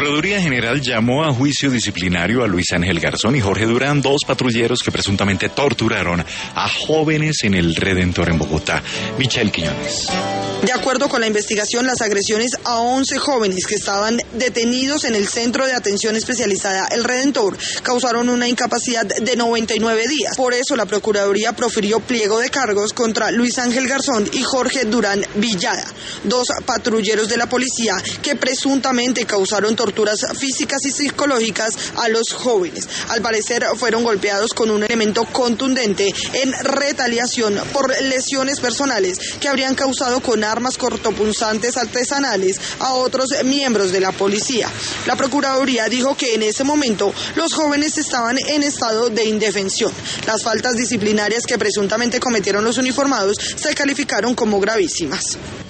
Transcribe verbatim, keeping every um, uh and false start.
Procuraduría General llamó a juicio disciplinario a Luis Ángel Garzón y Jorge Durán, dos patrulleros que presuntamente torturaron a jóvenes en el Redentor en Bogotá. Michelle Quiñones. De acuerdo con la investigación, las agresiones a once jóvenes que estaban detenidos en el Centro de Atención Especializada El Redentor causaron una incapacidad de noventa y nueve días. Por eso la Procuraduría profirió pliego de cargos contra Luis Ángel Garzón y Jorge Durán Villada, dos patrulleros de la policía que presuntamente causaron torturas físicas y psicológicas a los jóvenes. Al parecer fueron golpeados con un elemento contundente en retaliación por lesiones personales que habrían causado con armas cortopunzantes artesanales a otros miembros de la policía. La Procuraduría dijo que en ese momento los jóvenes estaban en estado de indefensión. Las faltas disciplinarias que presuntamente cometieron los uniformados se calificaron como gravísimas.